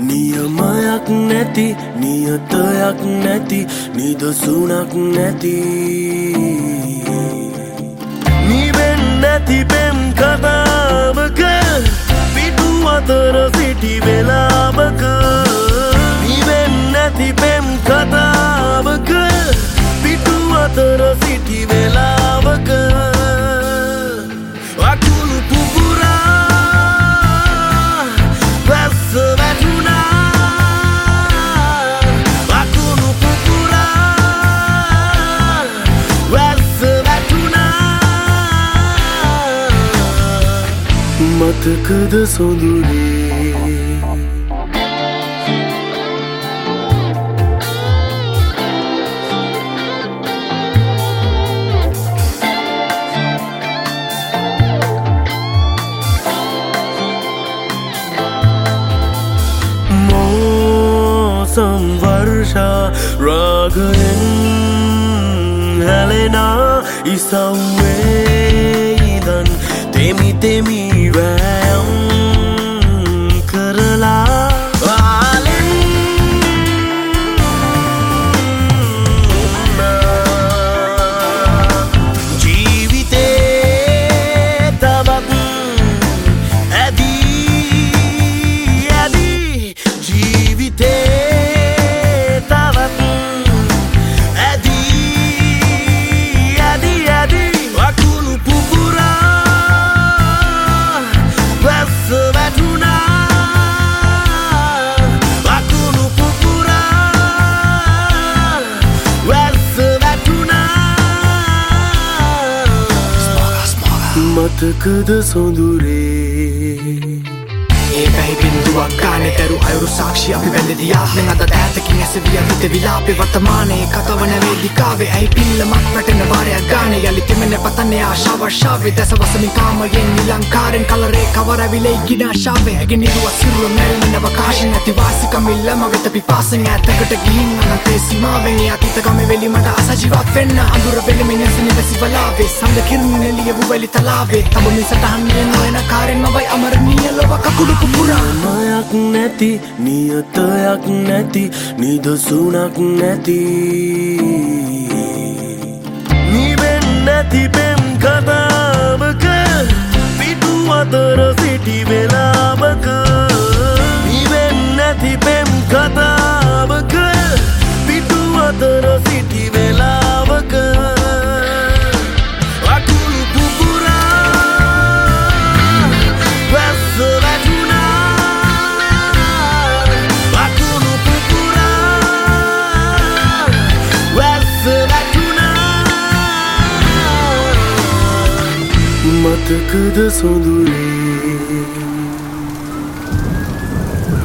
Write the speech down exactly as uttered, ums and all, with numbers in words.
නියමයක් නැති නියතයක් නැති නිදසුනක් නැති නිවෙන් නැති පෙම් කතාවක පිටු අතර සිටි වෙලාවක නිවෙන් නැති පෙම් කතාවක පිටු අතර සිටි වෙලාවක අකුණු පුපුරා වැස්ස වැටුණා අකුණු පුපුරා වැස්ස වැටුණා මතකද සොඳුරේ संवर्षा रागयन हेलेना इसवे इदन तेमी तेमी वैम करला आलन जीविते तवक एदी एदी जीविते මතකද සොඳුරේ ඒකයි බින්දුවක් ගානේ දරු අයුරු සාක්ෂි අපි වැඳදී ආත්මෙන් අද ඈතකින් ඇසවිය හිත විලාපේ වර්තමානයේ කතවන වේදිකාවේ ඇයි පිල්ලමක් වැටෙන වාරයක් ගානේ යලි තෙමෙන පතන්නේ ආශාව ශාවේ දසවසමින් කාමයෙන් නිලංකාරෙන් කලරේ කවරවිලේ ගිනාශාවේ ඇගේ නිරුව සිරුර මැල්ලෙන අවකාශයෙන් ඇති වාසිකම ඉල්ලම වෙත පිපාසෙන් ඈතකට ගිහින් අනන්තේ සීමාවෙන් අතීත ගම වෙලි මට අසජීවක් වෙන්න අඳුර වෙලෙමින් ඇසෙන වැසිවලාවේ සම්ද කිරුණ එළිය වූවැලි තලාවේ තබමින් සටහන්නේ නොයන කාරෙන් මවයි අමරණීය ලොව කකුළු නියමයක් නැති නියතයක් නැති නිදසුනක් නැති නිවෙන් නැති පෙම් කතාවක පිටු අතර සිටි වෙලාවක නිවෙන් නැති පෙම් කතාවක පිටු අතර සිටි වෙලාවක අකුණු පුපුරා වැස්ස මතකද සොඳුරේ